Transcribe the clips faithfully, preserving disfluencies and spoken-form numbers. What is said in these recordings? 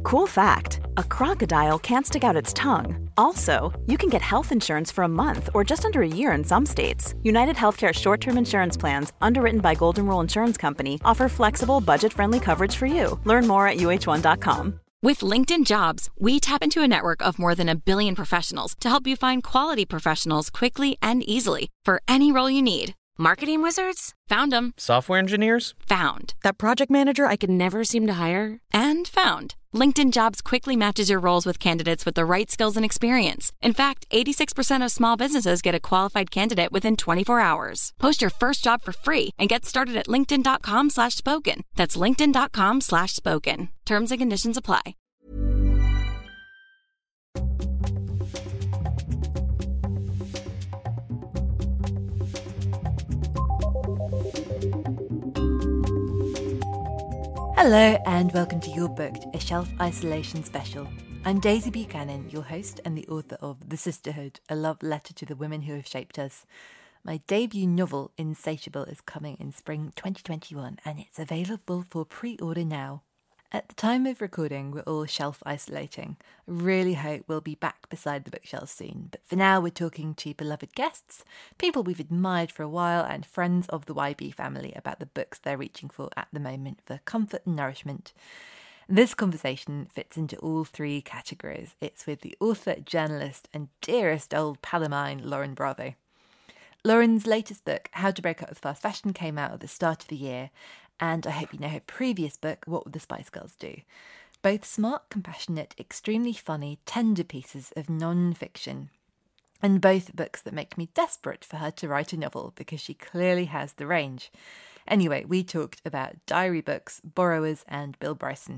Cool fact, a crocodile can't stick out its tongue. Also, you can get health insurance for a month or just under a year in some states. United Healthcare short-term insurance plans, underwritten by Golden Rule Insurance Company, offer flexible, budget-friendly coverage for you. Learn more at U H one dot com. With LinkedIn Jobs, we tap into a network of more than a billion professionals to help you find quality professionals quickly and easily for any role you need. Marketing wizards? Found them. Software engineers? Found. That project manager I could never seem to hire? And found. LinkedIn Jobs quickly matches your roles with candidates with the right skills and experience. In fact, eighty-six percent of small businesses get a qualified candidate within twenty-four hours. Post your first job for free and get started at linkedin.com slash spoken. That's linkedin.com slash spoken. Terms and conditions apply. Hello and welcome to You're Booked, a Shelf Isolation special. I'm Daisy Buchanan, your host and the author of The Sisterhood, a love letter to the women who have shaped us. My debut novel, Insatiable, is coming in spring twenty twenty-one and it's available for pre-order now. At the time of recording, we're all shelf isolating. I really hope we'll be back beside the bookshelves soon, but for now we're talking to beloved guests, people we've admired for a while, and friends of the Y B family about the books they're reaching for at the moment for comfort and nourishment. This conversation fits into all three categories. It's with the author, journalist, and dearest old pal of mine, Lauren Bravo. Lauren's latest book, How to Break Up with Fast Fashion, came out at the start of the year, and I hope you know her previous book, What Would the Spice Girls Do? Both smart, compassionate, extremely funny, tender pieces of non-fiction, and both books that make me desperate for her to write a novel because she clearly has the range. Anyway, we talked about diary books, borrowers, and Bill Bryson.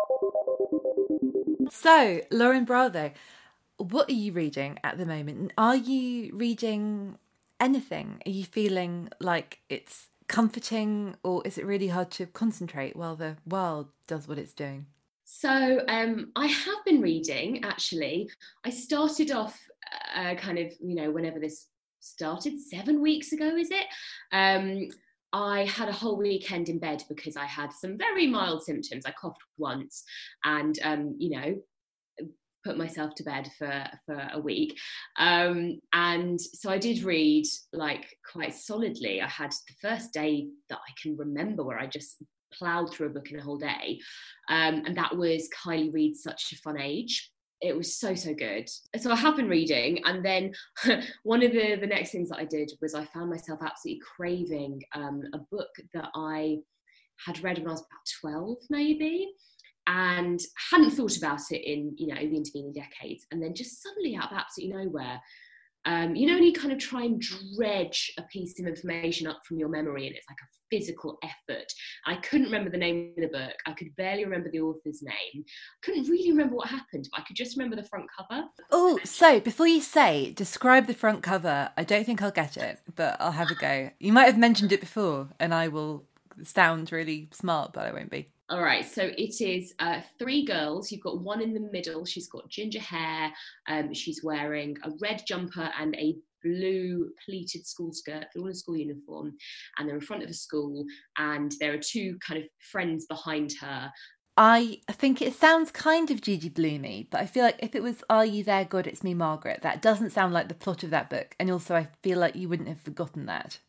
So, Lauren Bravo, what are you reading at the moment? Are you reading anything? Are you feeling like it's comforting, or is it really hard to concentrate while the world does what it's doing? So um, I have been reading, actually. I started off uh, kind of, you know, whenever this started, seven weeks ago, is it? Um, I had a whole weekend in bed because I had some very mild symptoms. I coughed once and, um, you know, put myself to bed for for a week, um and so I did read like quite solidly. I had the first day that I can remember where I just ploughed through a book in a whole day, um and that was Kylie Reid's Such a Fun Age. It was so so good. So I have been reading, and then one of the the next things that I did was I found myself absolutely craving um a book that I had read when I was about twelve maybe, and hadn't thought about it in, you know, the intervening decades. And then just suddenly out of absolutely nowhere, um, you know, when you kind of try and dredge a piece of information up from your memory and it's like a physical effort. I couldn't remember the name of the book. I could barely remember the author's name. I couldn't really remember what happened, but I could just remember the front cover. Oh, so before you say, describe the front cover, I don't think I'll get it, but I'll have a go. You might have mentioned it before and I will sound really smart, but I won't be. All right, so it is uh, three girls. You've got one in the middle. She's got ginger hair. Um, she's wearing a red jumper and a blue pleated school skirt. They're all in school uniform, and they're in front of a school, and there are two kind of friends behind her. I think it sounds kind of Gigi Bloomy, but I feel like if it was Are You There, God, It's Me, Margaret, that doesn't sound like the plot of that book. And also I feel like you wouldn't have forgotten that.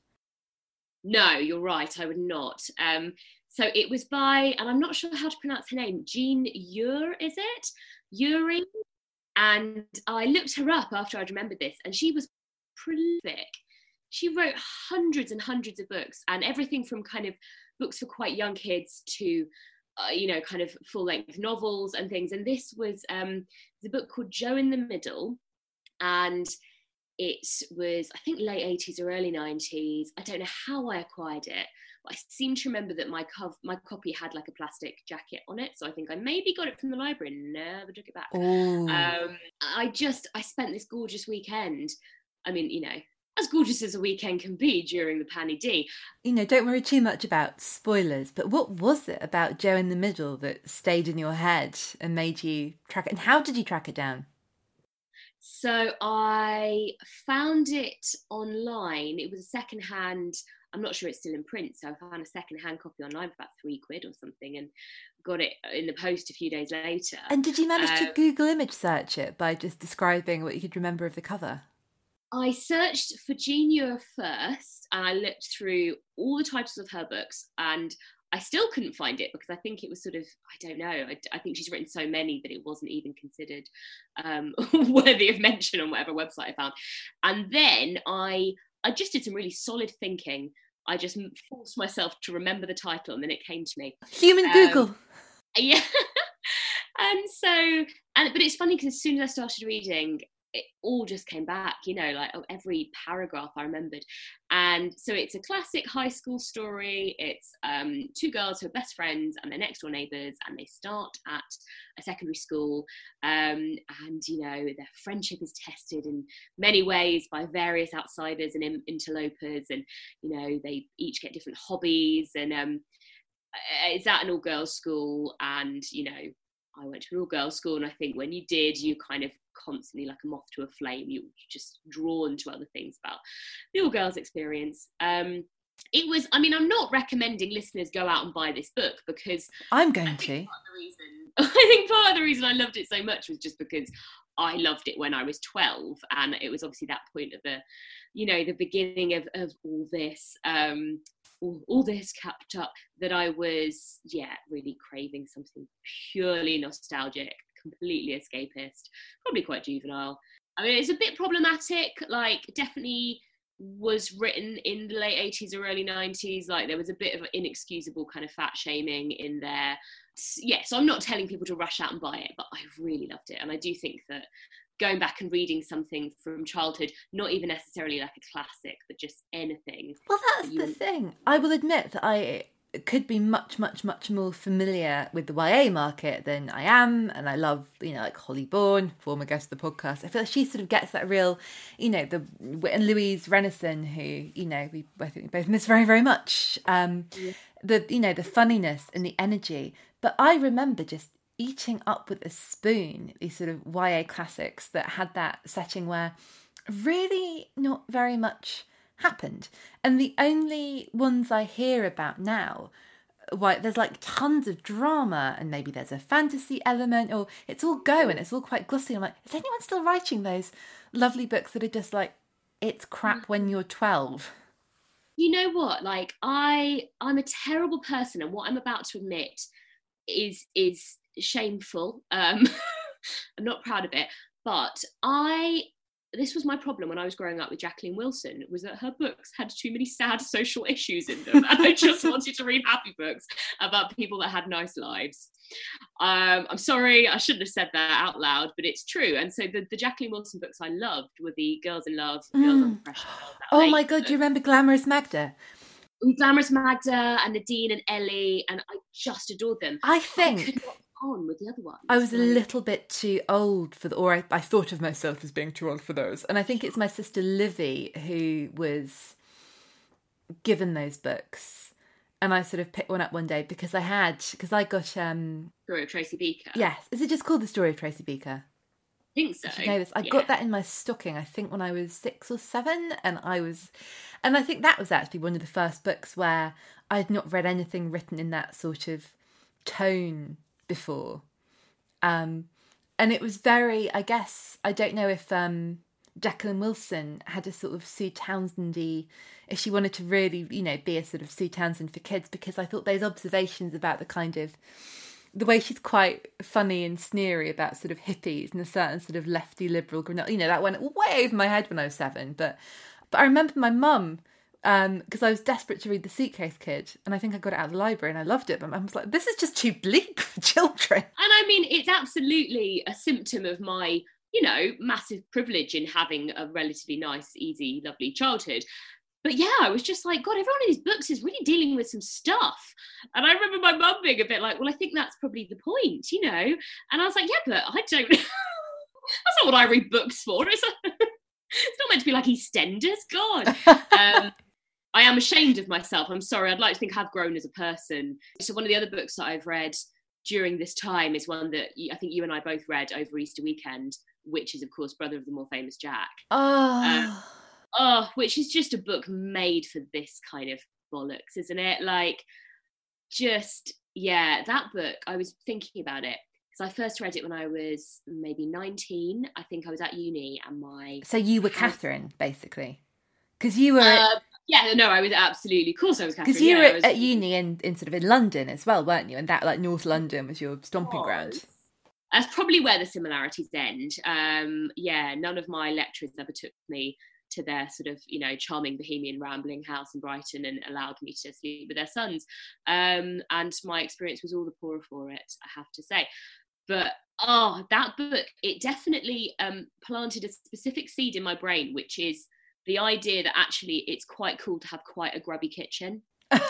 No, you're right, I would not. Um, so it was by, and I'm not sure how to pronounce her name, Jean Ure, is it? Uri? And I looked her up after I'd remembered this, and she was prolific. She wrote hundreds and hundreds of books, and everything from kind of books for quite young kids to, uh, you know, kind of full-length novels and things. And this was um, the book called Joe in the Middle, and it was, I think, late eighties or early nineties. I don't know how I acquired it, but I seem to remember that my cov- my copy had like a plastic jacket on it. So I think I maybe got it from the library and never took it back. Um, I just, I spent this gorgeous weekend. I mean, you know, as gorgeous as a weekend can be during the Panny D. You know, don't worry too much about spoilers, but what was it about Joe in the Middle that stayed in your head and made you track it? And how did you track it down? So I found it online. It was a secondhand, I'm not sure it's still in print, so I found a secondhand copy online for about three quid or something, and got it in the post a few days later. And did you manage um, to Google image search it by just describing what you could remember of the cover? I searched for Jean Muir first, and I looked through all the titles of her books, and I still couldn't find it because I think it was sort of, I don't know, I, I think she's written so many that it wasn't even considered um, worthy of mention on whatever website I found. And then I, I just did some really solid thinking. I just forced myself to remember the title, and then it came to me. Human um, Google. Yeah. And so, and but it's funny because as soon as I started reading, it all just came back, you know, like oh, every paragraph I remembered. And so it's a classic high school story. It's um, two girls who are best friends and they're next door neighbours, and they start at a secondary school. Um, and, you know, their friendship is tested in many ways by various outsiders and in- interlopers. And, you know, they each get different hobbies. And um, it's at an all-girls school. And, you know, I went to an all-girls school, and I think when you did, you kind of constantly, like a moth to a flame, you were just drawn to other things about the all-girls experience. Um, it was, I mean, I'm not recommending listeners go out and buy this book, because I'm going I think to. Part of the reason, I think part of the reason I loved it so much was just because I loved it when I was twelve, and it was obviously that point of the, you know, the beginning of, of all this. Um, All, all this kept up, that I was, yeah, really craving something purely nostalgic, completely escapist, probably quite juvenile. I mean, it's a bit problematic, like definitely was written in the late eighties or early nineties. Like there was a bit of inexcusable kind of fat shaming in there. Yeah, so I'm not telling people to rush out and buy it, but I really loved it. And I do think that going back and reading something from childhood, not even necessarily like a classic, but just anything. Well, that's that you... the thing. I will admit that I could be much, much, much more familiar with the Y A market than I am. And I love, you know, like Holly Bourne, former guest of the podcast. I feel like she sort of gets that real, you know, the and Louise Renison, who, you know, we I think we both miss very, very much. Um, yeah. The, you know, the funniness and the energy. But I remember just eating up with a spoon these sort of Y A classics that had that setting where really not very much happened. And the only ones I hear about now, why there's like tons of drama, and maybe there's a fantasy element, or it's all go and it's all quite glossy. I'm like, is anyone still writing those lovely books that are just like, it's crap when you're twelve? You know what? Like I, I'm a terrible person, and what I'm about to admit is is shameful. um I'm not proud of it, but I this was my problem when I was growing up with Jacqueline Wilson, was that her books had too many sad social issues in them, and I just wanted to read happy books about people that had nice lives. um I'm sorry, I shouldn't have said that out loud, but it's true. And so the, the Jacqueline Wilson books I loved were the Girls in Love, mm. Girls Under Pressure, Girls oh my god, do you remember Glamorous Magda? Glamorous Magda and Nadine and Ellie, and I just adored them. I think I could not on with the other ones. I was a little bit too old for the, or I, I thought of myself as being too old for those. And I think it's my sister Livy who was given those books, and I sort of picked one up one day because I had, because I got um Story of Tracy Beaker. Yes, is it just called The Story of Tracy Beaker? I think so. I, know this. I yeah. got that in my stocking, I think when I was six or seven, and I was, and I think that was actually one of the first books where I had not read anything written in that sort of tone before. Um, and it was very, I guess, I don't know if um, Jacqueline Wilson had a sort of Sue Townsend-y, if she wanted to really, you know, be a sort of Sue Townsend for kids, because I thought those observations about the kind of, the way she's quite funny and sneery about sort of hippies and a certain sort of lefty liberal, you know, that went way over my head when I was seven. But, but I remember my mum, Um, because I was desperate to read The Suitcase Kid, and I think I got it out of the library and I loved it, but I was like, this is just too bleak for children. And I mean, it's absolutely a symptom of my, you know, massive privilege in having a relatively nice, easy, lovely childhood. But yeah, I was just like, God, every one of these books is really dealing with some stuff. And I remember my mum being a bit like, well, I think that's probably the point, you know? And I was like, yeah, but I don't, that's not what I read books for. It's, it's not meant to be like EastEnders, God. Um, I am ashamed of myself. I'm sorry. I'd like to think I've grown as a person. So one of the other books that I've read during this time is one that I think you and I both read over Easter weekend, which is, of course, Brother of the More Famous Jack. Oh. Um, oh, which is just a book made for this kind of bollocks, isn't it? Like, just, yeah, that book, I was thinking about it because I first read it when I was maybe nineteen. I think I was at uni and my... So you were Catherine, basically? Because you were... Uh, yeah, no, I was absolutely... Of course I was Catherine. Because you yeah, were was, at uni in, in sort of in London as well, weren't you? And that, like, North London was your stomping ground. That's probably where the similarities end. Um, yeah, none of my lecturers ever took me to their sort of, you know, charming bohemian rambling house in Brighton and allowed me to sleep with their sons. Um, and my experience was all the poorer for it, I have to say. But, oh, that book, it definitely um, planted a specific seed in my brain, which is the idea that actually it's quite cool to have quite a grubby kitchen.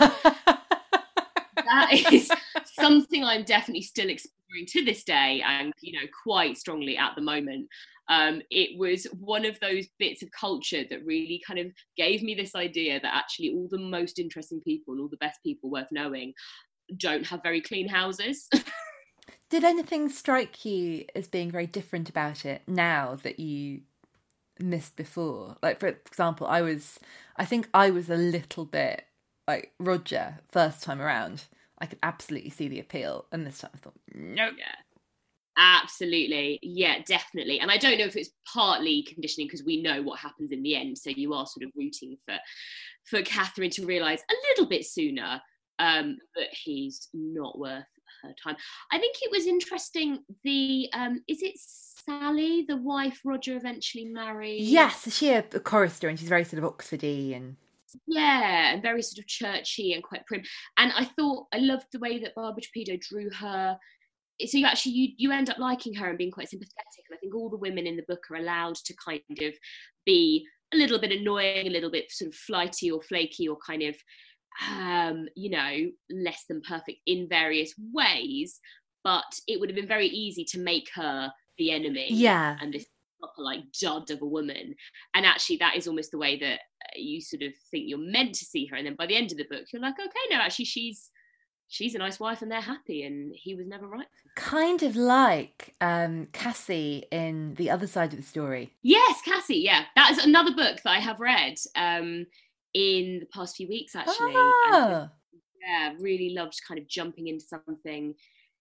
That is something I'm definitely still exploring to this day, and, you know, quite strongly at the moment. Um, it was one of those bits of culture that really kind of gave me this idea that actually all the most interesting people, all the best people worth knowing, don't have very clean houses. Did anything strike you as being very different about it now that you missed before? Like, for example, I was, I think I was a little bit like Roger first time around. I could absolutely see the appeal, and this time I thought, no. Yeah. Absolutely. Yeah, definitely. And I don't know if it's partly conditioning because we know what happens in the end. So you are sort of rooting for for Catherine to realise a little bit sooner um, that he's not worth her time. I think it was interesting, the, um, is it Sally, the wife Roger eventually married? Yes, is she a, a chorister, and she's very sort of Oxfordy and... Yeah, and very sort of churchy and quite prim. And I thought, I loved the way that Barbara Trapido drew her. So you actually, you, you end up liking her and being quite sympathetic. And I think all the women in the book are allowed to kind of be a little bit annoying, a little bit sort of flighty or flaky or kind of, um, you know, less than perfect in various ways. But it would have been very easy to make her the enemy. Yeah. And this proper like dud of a woman. And actually that is almost the way that you sort of think you're meant to see her. And then by the end of the book, you're like, okay, no, actually she's, she's a nice wife and they're happy, and he was never right. Kind of like um, Cassie in The Other Side of the Story. Yes, Cassie, yeah. That is another book that I have read um, in the past few weeks, actually. Oh. And, yeah, really loved kind of jumping into something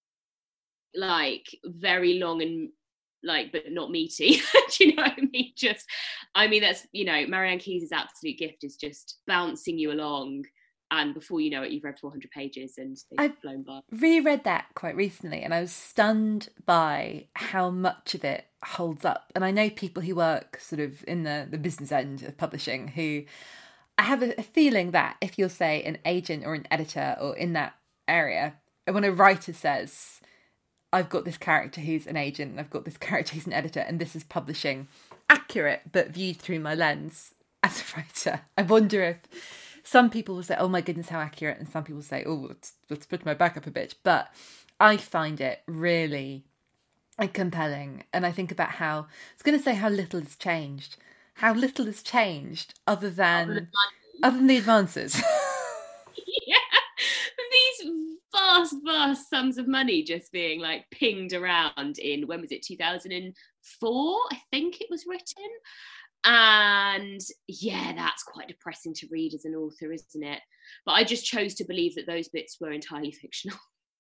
like very long and like, but not meaty. Do you know what I mean? Just, I mean, that's, you know, Marianne Keyes' absolute gift is just bouncing you along. And before you know it, you've read four hundred pages and they've I've flown by. Reread that quite recently, and I was stunned by how much of it holds up. And I know people who work sort of in the, the business end of publishing who I have a, a feeling that if you're, say, an agent or an editor or in that area, and when a writer says, I've got this character who's an agent and I've got this character who's an editor and this is publishing accurate but viewed through my lens as a writer, I wonder if some people will say, oh my goodness, how accurate. And some people say, oh, let's, let's put my back up a bit. But I find it really compelling. And I think about how, I was going to say how little has changed. How little has changed other than, other than the advances. Yeah. These vast, vast sums of money just being like pinged around in, when was it, two thousand four? I think it was written. And yeah, that's quite depressing to read as an author, isn't it? But I just chose to believe that those bits were entirely fictional.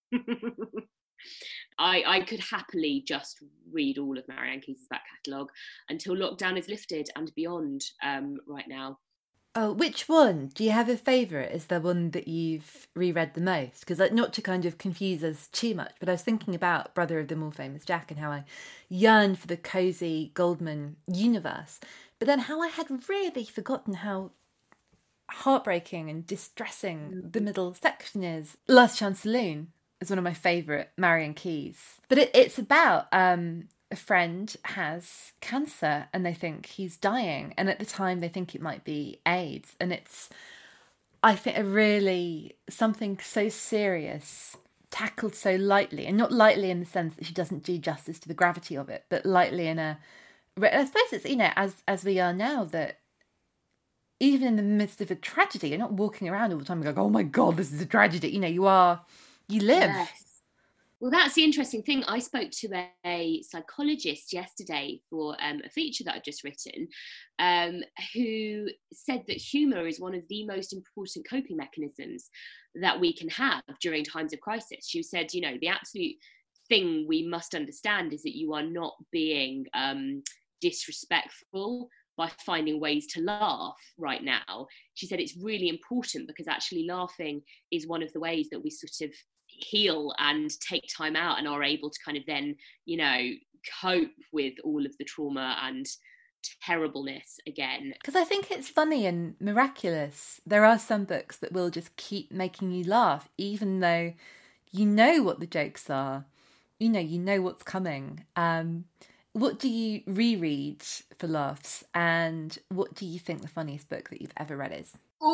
I, I could happily just read all of Marianne Keyes' back catalogue until lockdown is lifted and beyond um, right now. Oh, which one? Do you have a favourite? Is there one that you've reread the most? Because like, not to kind of confuse us too much, but I was thinking about Brother of the More Famous Jack and how I yearned for the cosy Goldman universe. But then how I had really forgotten how heartbreaking and distressing the middle section is. Last Chance Saloon is one of my favourite Marianne Keyes. But it, it's about um, a friend has cancer and they think he's dying. And at the time they think it might be AIDS. And it's, I think, a really, something so serious, tackled so lightly. And not lightly in the sense that she doesn't do justice to the gravity of it, but lightly in a... I suppose it's, you know, as as we are now, that even in the midst of a tragedy, you're not walking around all the time going, oh my God, this is a tragedy. You know, you are, you live. Yes. Well, that's the interesting thing. I spoke to a, a psychologist yesterday for um, a feature that I've just written, um, who said that humour is one of the most important coping mechanisms that we can have during times of crisis. She said, you know, the absolute thing we must understand is that you are not being um, disrespectful by finding ways to laugh right now. She said it's really important because actually laughing is one of the ways that we sort of heal and take time out and are able to kind of then, you know, cope with all of the trauma and terribleness again. Because I think it's funny and miraculous. There are some books that will just keep making you laugh, even though you know what the jokes are. You know, you know what's coming. Um, what do you reread for laughs? And what do you think the funniest book that you've ever read is?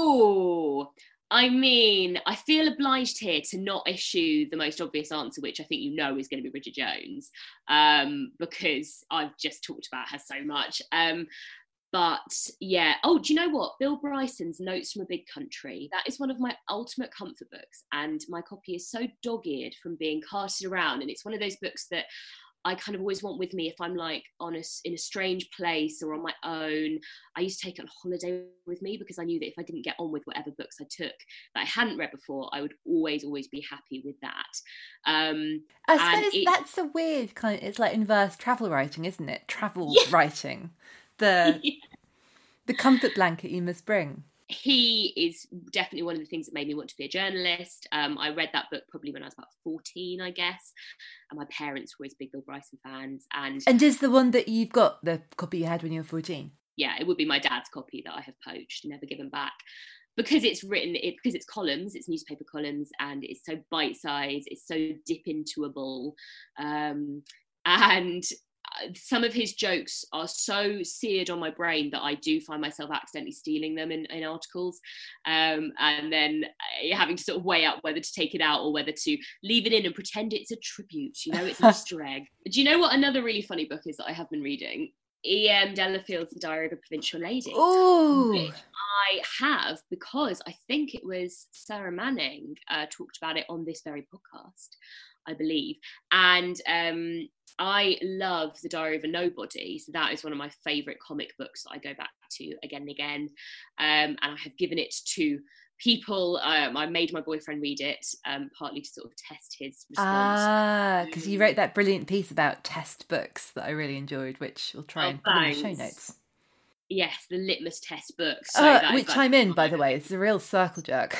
Oh, I mean, I feel obliged here to not issue the most obvious answer, which I think you know is going to be Bridget Jones, um, because I've just talked about her so much. Um, but yeah, oh, do you know what? Bill Bryson's Notes from a Big Country. That is one of my ultimate comfort books, and my copy is so dog-eared from being carted around, and it's one of those books that I kind of always want with me if I'm like on a, in a strange place or on my own. I used to take it on holiday with me because I knew that if I didn't get on with whatever books I took that I hadn't read before, I would always, always be happy with that. Um, I suppose it, that's a weird kind of, it's like inverse travel writing, isn't it? Travel yeah. writing. The, yeah. the comfort blanket you must bring. He is definitely one of the things that made me want to be a journalist. Um, I read that book probably when I was about fourteen, I guess. And my parents were always big Bill Bryson fans. And and is the one that you've got, the copy you had when you were fourteen? Yeah, it would be my dad's copy that I have poached, never given back. Because it's written, it, because it's columns, it's newspaper columns, and it's so bite-sized, it's so dip-intoable. Um, and some of his jokes are so seared on my brain that I do find myself accidentally stealing them in, in articles, um, and then having to sort of weigh up whether to take it out or whether to leave it in and pretend it's a tribute, you know, it's an Easter egg. Do you know what another really funny book is that I have been reading? E M Delafield's The Diary of a Provincial Lady. Oh, which I have because I think it was Sarah Manning uh, talked about it on this very podcast, I believe. And um, I love The Diary of a Nobody. So that is one of my favourite comic books that I go back to again and again. Um, and I have given it to people. Um, I made my boyfriend read it, um, partly to sort of test his response. Ah, because you wrote that brilliant piece about test books that I really enjoyed, which we'll try oh, and put thanks. in the show notes. Yes, the litmus test book. So uh, that which like, I'm in, by the way. It's a real circle jerk.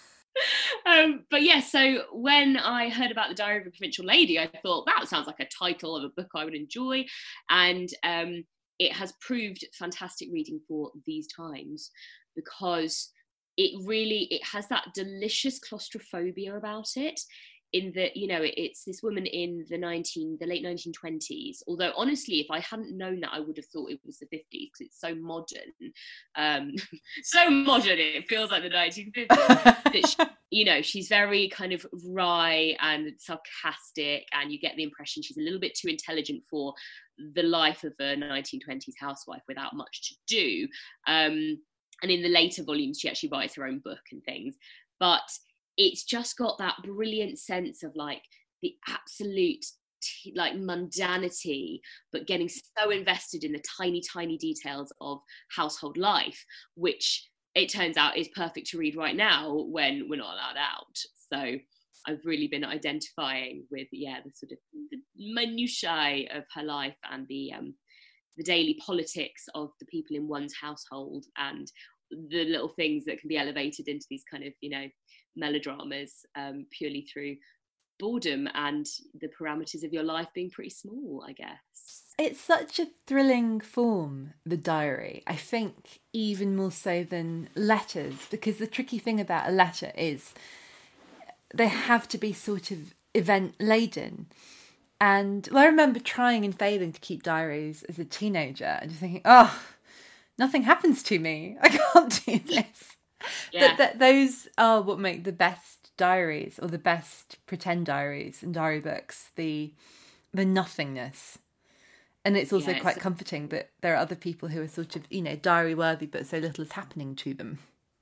um, but yeah, so when I heard about The Diary of a Provincial Lady, I thought that sounds like a title of a book I would enjoy. And um, it has proved fantastic reading for these times because it really, it has that delicious claustrophobia about it. In that, you know, it's this woman in the nineteen, the late nineteen twenties. Although, honestly, if I hadn't known that, I would have thought it was the fifties because it's so modern, um, so modern. It feels like the nineteen fifties. That she, you know, she's very kind of wry and sarcastic, and you get the impression she's a little bit too intelligent for the life of a nineteen twenties housewife without much to do. Um, and in the later volumes, she actually writes her own book and things, but it's just got that brilliant sense of like the absolute t- like mundanity, but getting so invested in the tiny, tiny details of household life, which it turns out is perfect to read right now when we're not allowed out. So I've really been identifying with, yeah, the sort of the minutiae of her life and the um, the daily politics of the people in one's household and the little things that can be elevated into these kind of, you know, melodramas um, purely through boredom and the parameters of your life being pretty small, I guess. It's such a thrilling form, the diary. I think even more so than letters, because the tricky thing about a letter is they have to be sort of event-laden. And well, I remember trying and failing to keep diaries as a teenager and just thinking, oh, nothing happens to me. I can't do this. Yeah. That, that those are what make the best diaries or the best pretend diaries and diary books, the the nothingness. And it's also yeah, quite it's... comforting that there are other people who are sort of, you know, diary worthy, but so little is happening to them.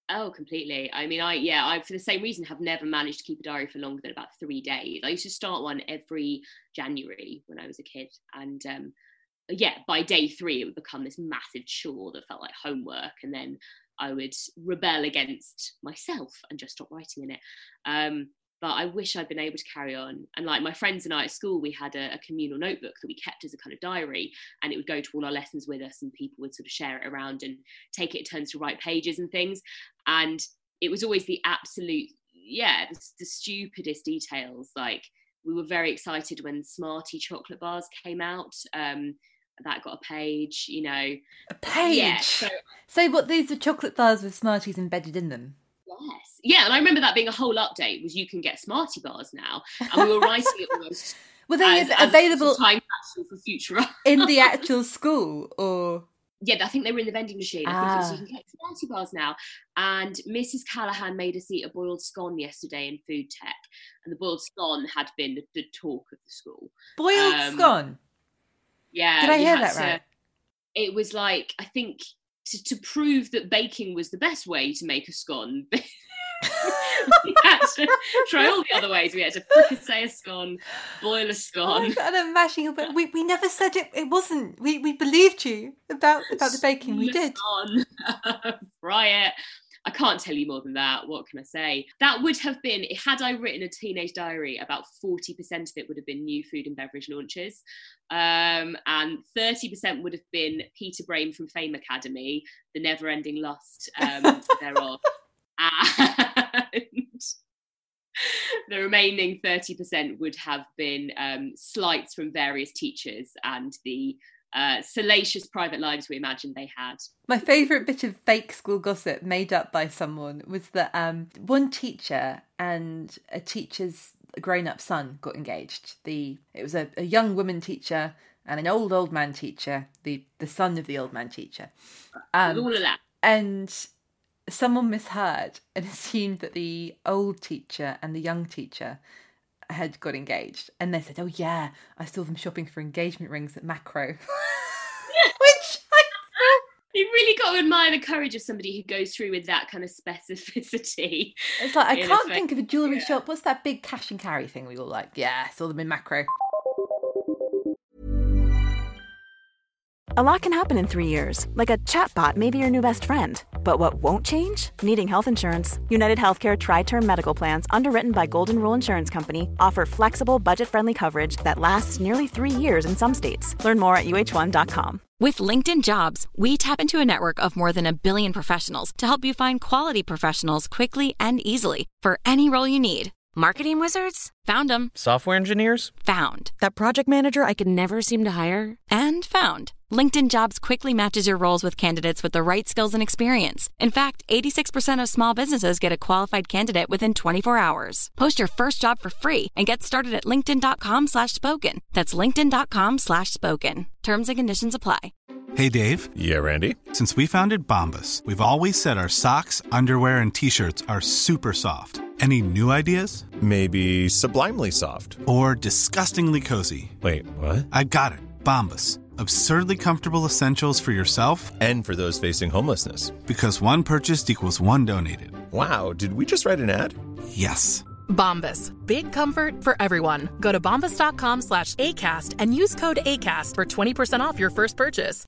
Oh, completely. I mean, I, yeah, I, for the same reason, have never managed to keep a diary for longer than about three days. I used to start one every January when I was a kid. And um, yeah, by day three, it would become this massive chore that felt like homework. And then I would rebel against myself and just stop writing in it. Um, but I wish I'd been able to carry on. And like my friends and I at school, we had a, a communal notebook that we kept as a kind of diary, and it would go to all our lessons with us, and people would sort of share it around and take it in turns to write pages and things. And it was always the absolute, yeah, the, the stupidest details. Like we were very excited when Smartie chocolate bars came out. Um, that got a page, you know. A page? Yeah, so, so what, these are chocolate bars with Smarties embedded in them? Yes. Yeah, and I remember that being a whole update, was you can get Smartie bars now. And we were writing it almost were they as, available as a time capsule for future in the actual school, or? Yeah, I think they were in the vending machine. I Ah. think it was, you can get Smartie bars now. And Missus Callahan made us eat a boiled scone yesterday in food tech. And the boiled scone had been the, the talk of the school. Boiled um, scone? Yeah. Did I you hear had that to- right? It was like, I think, to, to prove that baking was the best way to make a scone. We had to try all the other ways. We had to fricassee a scone, boil a scone. Oh, and I'm mashing up. We we never said it. It wasn't. We we believed you about about the baking. We did. Scone, fry it. I can't tell you more than that. What can I say? That would have been, had I written a teenage diary, about forty percent of it would have been new food and beverage launches. Um, and thirty percent would have been Peter Brain from Fame Academy, the never-ending lust um, thereof. And the remaining thirty percent would have been um, slights from various teachers and the uh, salacious private lives we imagined they had. My favourite bit of fake school gossip made up by someone was that um, one teacher and a teacher's grown-up son got engaged. The it was a, a young woman teacher and an old old man teacher, the the son of the old man teacher. Um, All of that. And someone misheard and assumed that the old teacher and the young teacher had got engaged. And they said, oh yeah, I saw them shopping for engagement rings at Macro. Which I You've really got to admire the courage of somebody who goes through with that kind of specificity. It's like, I in can't effect. think of a jewellery Yeah. shop. What's that big cash and carry thing we all like? Yeah, saw them in Macro. A lot can happen in three years, like a chatbot may be your new best friend. But what won't change? Needing health insurance. United Healthcare Tri-Term Medical Plans, underwritten by Golden Rule Insurance Company, offer flexible, budget-friendly coverage that lasts nearly three years in some states. Learn more at U H one dot com. With LinkedIn Jobs, we tap into a network of more than a billion professionals to help you find quality professionals quickly and easily for any role you need. Marketing wizards? Found them. Software engineers? Found. That project manager I could never seem to hire? And found. LinkedIn Jobs quickly matches your roles with candidates with the right skills and experience. In fact, eighty-six percent of small businesses get a qualified candidate within twenty-four hours. Post your first job for free and get started at linkedin.com slash spoken. That's linkedin.com slash spoken. Terms and conditions apply. Hey, Dave. Yeah, Randy. Since we founded Bombas, we've always said our socks, underwear, and T-shirts are super soft. Any new ideas? Maybe sublimely soft. Or disgustingly cozy? Wait, what? I got it. Bombas. Absurdly comfortable essentials for yourself And for those facing homelessness. because one purchased equals one donated. Wow, did we just write an ad? Yes. Bombas. Big comfort for everyone. Go to bombas.com slash ACAST and use code ACAST for twenty percent off your first purchase.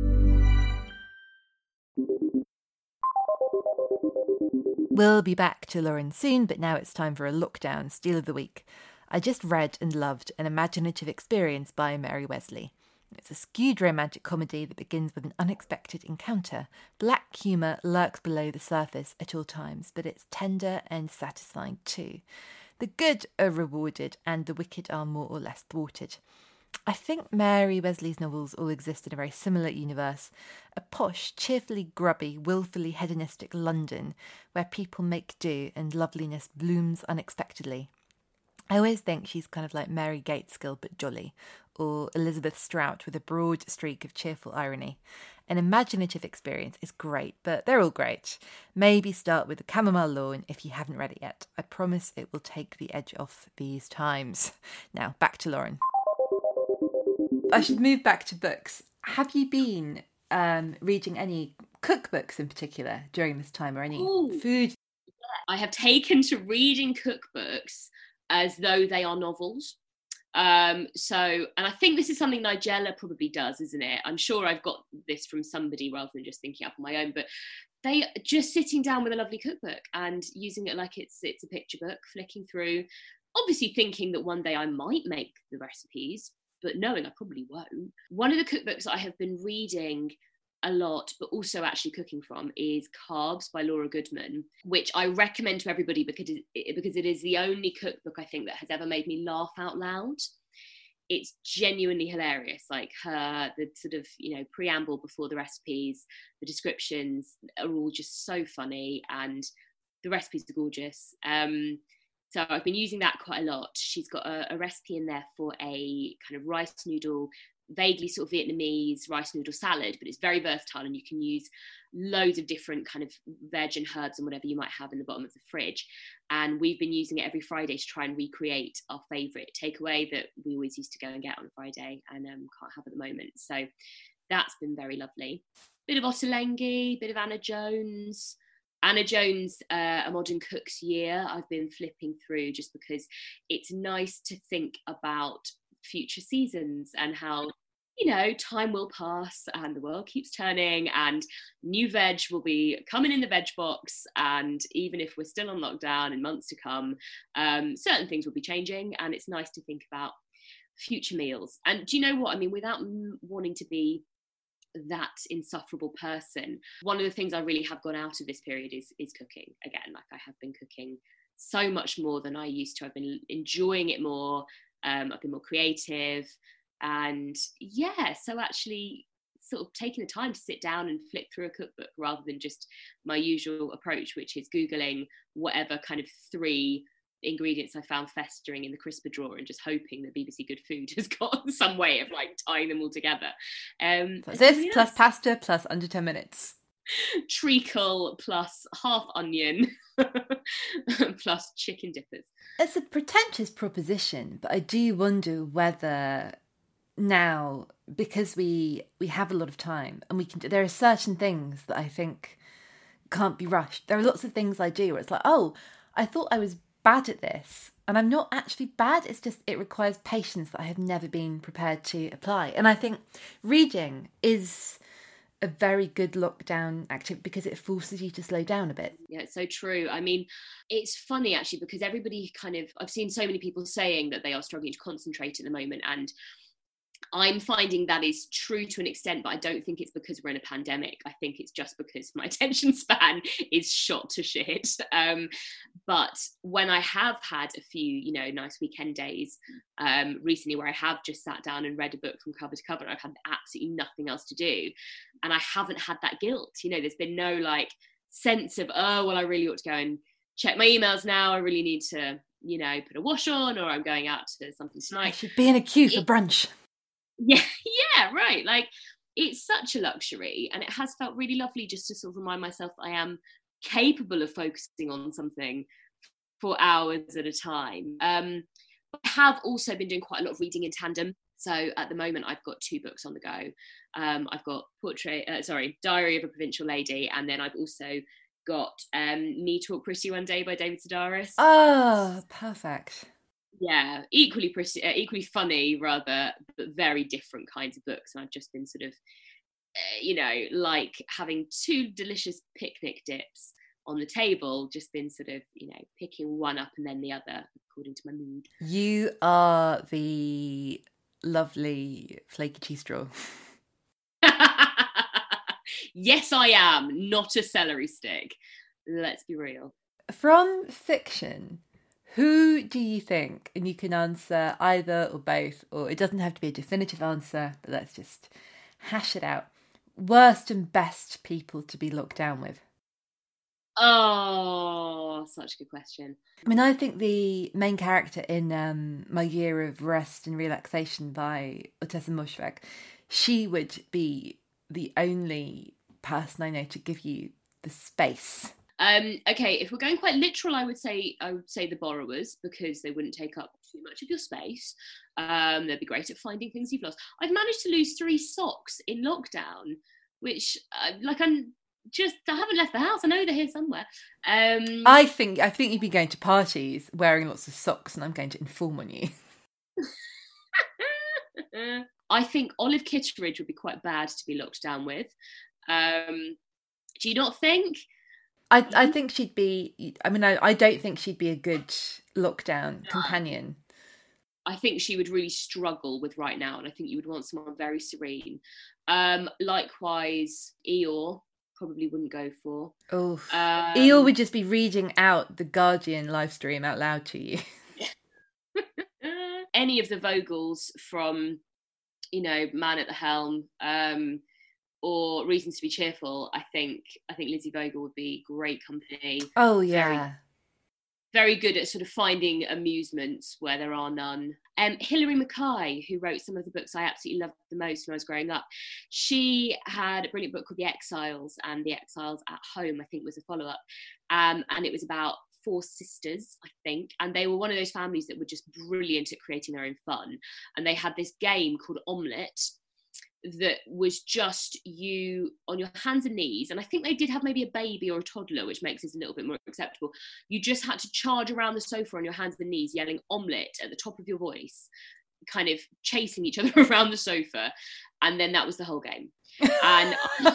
We'll be back to Lauren soon, but now it's time for a lockdown steal of the week. I just read and loved An Imaginative Experience by Mary Wesley. It's a skewed romantic comedy that begins with an unexpected encounter. Black humour lurks below the surface at all times, but it's tender and satisfying too. The good are rewarded and the wicked are more or less thwarted. I think Mary Wesley's novels all exist in a very similar universe, a posh, cheerfully grubby, willfully hedonistic London where people make do and loveliness blooms unexpectedly. I always think she's kind of like Mary Gateskill but jolly, or Elizabeth Strout with a broad streak of cheerful irony. An Imaginative Experience is great, but they're all great. Maybe start with The Chamomile Lawn if you haven't read it yet. I promise it will take the edge off these times. Now, back to Lauren. I should move back to books. Have you been um, reading any cookbooks in particular during this time, or any Ooh, food? I have taken to reading cookbooks as though they are novels. Um, so, and I think this is something Nigella probably does, isn't it? I'm sure I've got this from somebody rather than just thinking up on my own, but they just sitting down with a lovely cookbook and using it like it's it's a picture book, flicking through, obviously thinking that one day I might make the recipes, but knowing I probably won't. One of the cookbooks I have been reading a lot, but also actually cooking from, is Carbs by Laura Goodman, which I recommend to everybody because it, because it is the only cookbook I think that has ever made me laugh out loud. It's genuinely hilarious. Like her, the sort of, you know, preamble before the recipes, the descriptions are all just so funny, and the recipes are gorgeous. Um, so I've been using that quite a lot. She's got a, a recipe in there for a kind of rice noodle, vaguely sort of Vietnamese rice noodle salad, but it's very versatile, and you can use loads of different kind of veg and herbs and whatever you might have in the bottom of the fridge. And we've been using it every Friday to try and recreate our favourite takeaway that we always used to go and get on a Friday and um, can't have at the moment. So that's been very lovely. Bit of Ottolenghi, bit of Anna Jones. Anna Jones, uh, A Modern Cook's Year, I've been flipping through just because it's nice to think about future seasons and how, you know, time will pass and the world keeps turning and new veg will be coming in the veg box, and even if we're still on lockdown in months to come, um, certain things will be changing, and it's nice to think about future meals. And do you know what I mean, without wanting to be that insufferable person, one of the things I really have got out of this period is is cooking again. Like, I have been cooking so much more than I used to. I've been enjoying it more. Um, I've been more creative, and yeah, so actually sort of taking the time to sit down and flick through a cookbook rather than just my usual approach, which is Googling whatever kind of three ingredients I found festering in the crisper drawer and just hoping that B B C Good Food has got some way of like tying them all together. Um, so this yes. plus pasta plus under ten minutes. Treacle plus half onion plus chicken dippers. It's a pretentious proposition, but I do wonder whether now, because we we have a lot of time and we can do, there are certain things that I think can't be rushed. There are lots of things I do where it's like, oh, I thought I was bad at this, and I'm not actually bad. It's just it requires patience that I have never been prepared to apply. And I think reading is a very good lockdown activity because it forces you to slow down a bit. Yeah, it's so true. I mean, it's funny actually because everybody kind of, I've seen so many people saying that they are struggling to concentrate at the moment, and I'm finding that is true to an extent, but I don't think it's because we're in a pandemic. I think it's just because my attention span is shot to shit. Um, but when I have had a few, you know, nice weekend days um, recently where I have just sat down and read a book from cover to cover, and I've had absolutely nothing else to do, and I haven't had that guilt. You know, there's been no like sense of, oh, well, I really ought to go and check my emails now. I really need to, you know, put a wash on, or I'm going out to something tonight. I should be in a queue for it, brunch. Yeah, yeah, right. Like, it's such a luxury, and it has felt really lovely just to sort of remind myself that I am capable of focusing on something for hours at a time. Um, I have also been doing quite a lot of reading in tandem. So at the moment, I've got two books on the go. Um, I've got Portrait, uh, sorry, Diary of a Provincial Lady, and then I've also got um, Me Talk Pretty One Day by David Sedaris. Oh, perfect. Yeah, equally pretty, uh, equally funny, rather, but very different kinds of books. And I've just been sort of, uh, you know, like having two delicious picnic dips on the table, just been sort of, you know, picking one up and then the other according to my mood. You are the lovely flaky cheese straw. Yes, I am. Not a celery stick. Let's be real. From fiction, who do you think, and you can answer either or both, or it doesn't have to be a definitive answer, but let's just hash it out, worst and best people to be locked down with? Oh, such a good question. I mean, I think the main character in um, My Year of Rest and Relaxation by Ottessa Moshfegh, she would be the only person I know to give you the space. Um, okay, if we're going quite literal, I would say I would say the borrowers, because they wouldn't take up too much of your space. Um, they'd be great at finding things you've lost. I've managed to lose three socks in lockdown, which, uh, like, I'm just I haven't left the house. I know they're here somewhere. Um, I think I think you'd be going to parties wearing lots of socks, and I'm going to inform on you. I think Olive Kitteridge would be quite bad to be locked down with. Um, do you not think? I I think she'd be. I mean, I, I don't think she'd be a good lockdown no. companion. I think she would really struggle with right now, and I think you would want someone very serene. Um, likewise, Eeyore probably wouldn't go for. Oh, um, Eeyore would just be reading out the Guardian live stream out loud to you. Any of the Vogels from, you know, Man at the Helm, um, or Reasons to be Cheerful, I think I think Lizzie Vogel would be great company. Oh yeah. Very, very good at sort of finding amusements where there are none. Um, Hilary Mackay, who wrote some of the books I absolutely loved the most when I was growing up, she had a brilliant book called The Exiles, and The Exiles at Home, I think, was a follow-up. Um, and it was about four sisters, I think, and they were one of those families that were just brilliant at creating their own fun. And they had this game called Omelette that was just you on your hands and knees, and I think they did have maybe a baby or a toddler, which makes this a little bit more acceptable. You just had to charge around the sofa on your hands and knees, yelling omelette at the top of your voice, kind of chasing each other around the sofa, and then that was the whole game. And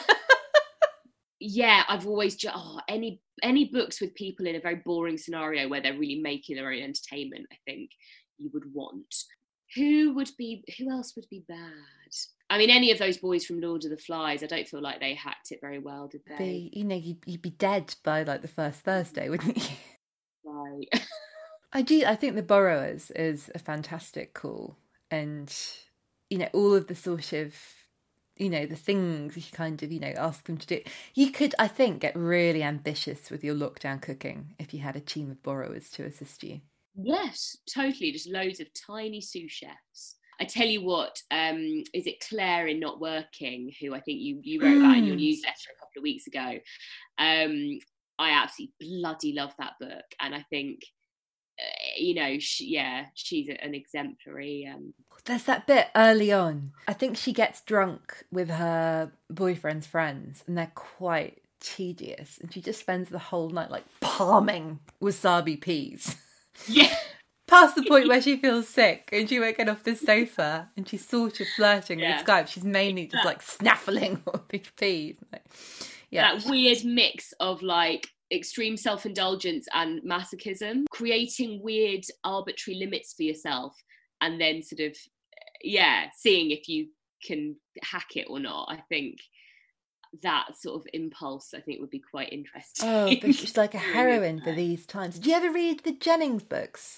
yeah, I've always just oh, any any books with people in a very boring scenario where they're really making their own entertainment, I think you would want. Who would be? Who else would be bad? I mean, any of those boys from Lord of the Flies, I don't feel like they hacked it very well, did they? Be, you know, you'd, you'd be dead by like the first Thursday, wouldn't you? Right. I do. I think The Borrowers is a fantastic call, and you know, all of the sort of, you know, the things you kind of, you know, ask them to do. You could, I think, get really ambitious with your lockdown cooking if you had a team of borrowers to assist you. Yes, totally. Just loads of tiny sous chefs. I tell you what, um, is it Claire in Not Working, who I think you, you wrote about in your newsletter a couple of weeks ago? Um, I absolutely bloody love that book. And I think, uh, you know, she, yeah, she's an exemplary... Um... There's that bit early on. I think she gets drunk with her boyfriend's friends, and they're quite tedious. And she just spends the whole night, like, palming wasabi peas. Yeah. Past the point where she feels sick and she won't get off the sofa, and she's sort of flirting yeah. with Skype. She's mainly just like snaffling all these peas. Like, yeah. That weird mix of like extreme self-indulgence and masochism, creating weird arbitrary limits for yourself, and then sort of, yeah, seeing if you can hack it or not. I think that sort of impulse, I think, would be quite interesting. Oh, but she's like a heroine for these times. Did you ever read the Jennings books?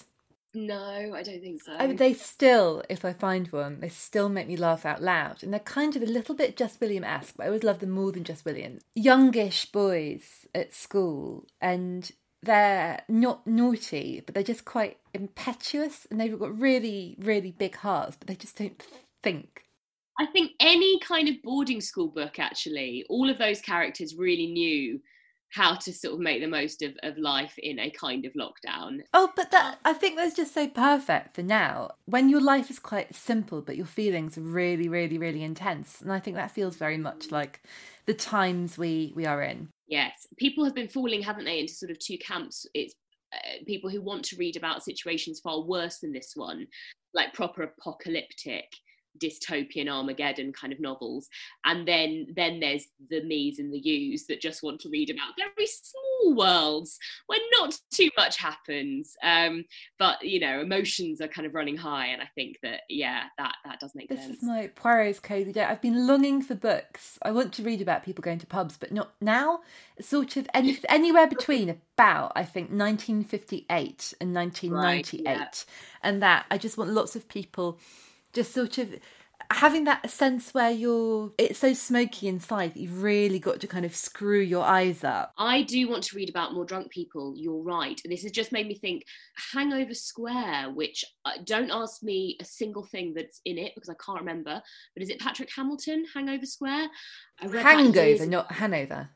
No, I don't think so. I mean, they still, if I find one, they still make me laugh out loud. And they're kind of a little bit Just William-esque, but I always love them more than Just William. Youngish boys at school, and they're not naughty, but they're just quite impetuous, and they've got really, really big hearts, but they just don't think. I think any kind of boarding school book, actually, all of those characters really knew how to sort of make the most of, of life in a kind of lockdown. Oh, but that, I think that's just so perfect for now. When your life is quite simple, but your feelings are really, really, really intense. And I think that feels very much like the times we, we are in. Yes. People have been falling, haven't they, into sort of two camps. It's uh, people who want to read about situations far worse than this one, like proper apocalyptic, dystopian Armageddon kind of novels, and then then there's the me's and the you's that just want to read about very small worlds where not too much happens, um but you know, emotions are kind of running high, and I think that yeah that that does make this sense. This is my Poirot's Cozy Day. I've been longing for books. I want to read about people going to pubs, but not now. Sort of any, anywhere between about, I think, nineteen fifty-eight and nineteen ninety-eight, right, yeah. And that I just want lots of people just sort of having that sense where you're, it's so smoky inside that you've really got to kind of screw your eyes up. I do want to read about more drunk people, you're right. And this has just made me think Hangover Square, which uh, don't ask me a single thing that's in it because I can't remember, but is it Patrick Hamilton, Hangover Square? Hangover, not Hanover.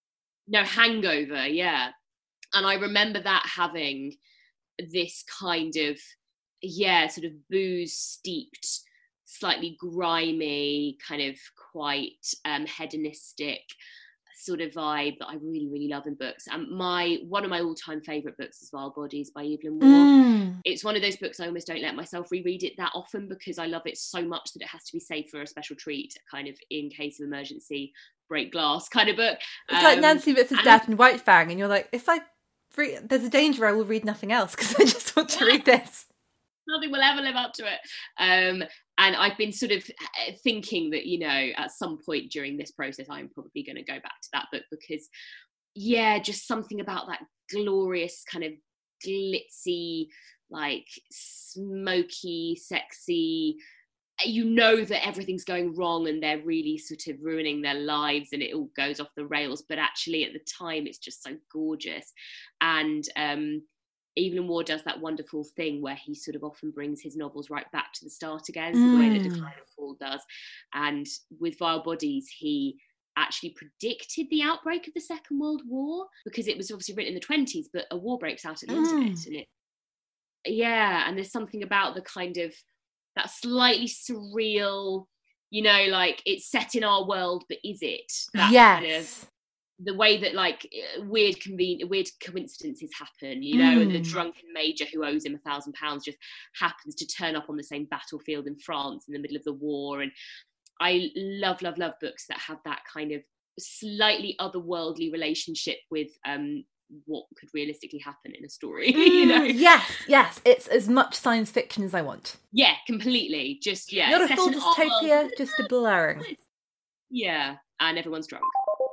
No, Hangover, yeah. And I remember that having this kind of, yeah, sort of booze steeped, slightly grimy, kind of quite um, hedonistic sort of vibe that I really, really love in books. And my one of my all-time favourite books is Vile Bodies by Evelyn Waugh. Mm. It's one of those books I almost don't let myself reread it that often because I love it so much that it has to be saved for a special treat, kind of in case of emergency, break glass kind of book. It's um, like Nancy Whitford's Death and White Fang, and you're like, if I read, there's a danger I will read nothing else because I just want to read this. Nothing will ever live up to it. Um, and I've been sort of thinking that, you know, at some point during this process, I'm probably going to go back to that book because, yeah, just something about that glorious kind of glitzy, like smoky, sexy, you know that everything's going wrong and they're really sort of ruining their lives and it all goes off the rails. But actually at the time, it's just so gorgeous. And, um, Evelyn Waugh does that wonderful thing where he sort of often brings his novels right back to the start again, so mm. the way that Decline and Fall does. And with Vile Bodies, he actually predicted the outbreak of the Second World War because it was obviously written in the twenties, but a war breaks out at the mm. end of it. And it, yeah, and there's something about the kind of that slightly surreal, you know, like it's set in our world, but is it? That yes. kind of, the way that like weird conven- weird coincidences happen, you know, mm. and the drunken major who owes him a thousand pounds just happens to turn up on the same battlefield in France in the middle of the war. And I love, love, love books that have that kind of slightly otherworldly relationship with um, what could realistically happen in a story. Mm, you know? Yes, yes, it's as much science fiction as I want. Yeah, completely. Just yeah, not a full dystopia, just a blurring. Yeah, and everyone's drunk.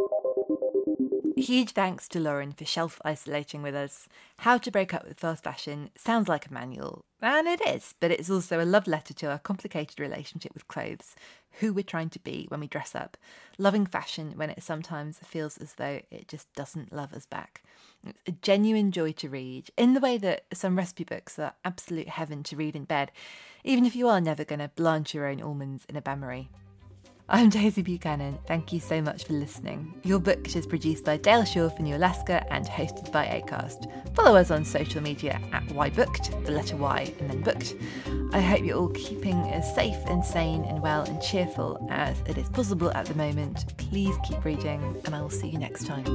Huge thanks to Lauren for shelf isolating with us. How to Break Up with Fast Fashion sounds like a manual, and it is, but it's also a love letter to our complicated relationship with clothes, who we're trying to be when we dress up, loving fashion when it sometimes feels as though it just doesn't love us back. It's a genuine joy to read, in the way that some recipe books are absolute heaven to read in bed, even if you are never going to blanch your own almonds in a bain-marie. I'm Daisy Buchanan. Thank you so much for listening. Your Booked is produced by Dale Shaw for New Alaska and hosted by Acast. Follow us on social media at whybooked, the letter Y and then booked. I hope you're all keeping as safe and sane and well and cheerful as it is possible at the moment. Please keep reading and I will see you next time.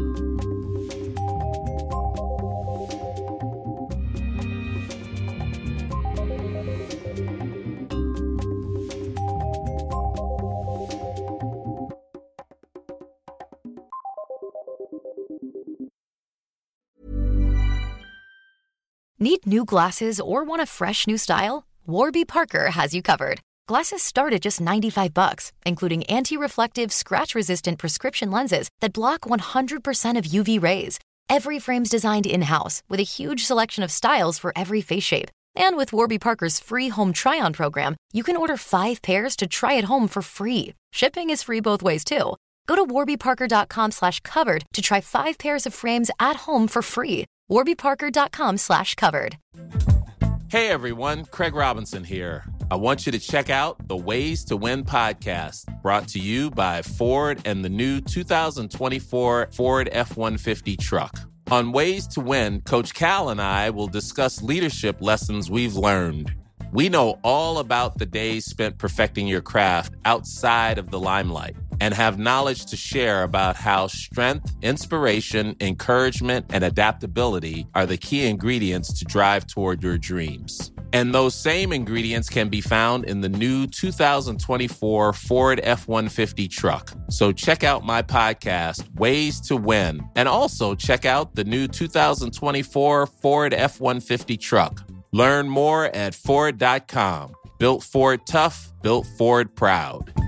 Need new glasses or want a fresh new style? Warby Parker has you covered. Glasses start at just ninety-five bucks, including anti-reflective, scratch-resistant prescription lenses that block one hundred percent of U V rays. Every frame's designed in-house with a huge selection of styles for every face shape. And with Warby Parker's free home try-on program, you can order five pairs to try at home for free. Shipping is free both ways, too. Go to warbyparker.com slash covered to try five pairs of frames at home for free. warbyparker.com slash covered. Hey everyone, Craig Robinson here. I want you to check out the Ways to Win podcast, brought to you by Ford and the new two thousand twenty-four Ford F one fifty truck. On Ways to Win, Coach Cal and I will discuss leadership lessons we've learned. We know all about the days spent perfecting your craft outside of the limelight and have knowledge to share about how strength, inspiration, encouragement, and adaptability are the key ingredients to drive toward your dreams. And those same ingredients can be found in the new two thousand twenty-four Ford F one fifty truck. So check out my podcast, Ways to Win, and also check out the new two thousand twenty-four Ford F one fifty truck. Learn more at Ford dot com. Built Ford tough, built Ford proud.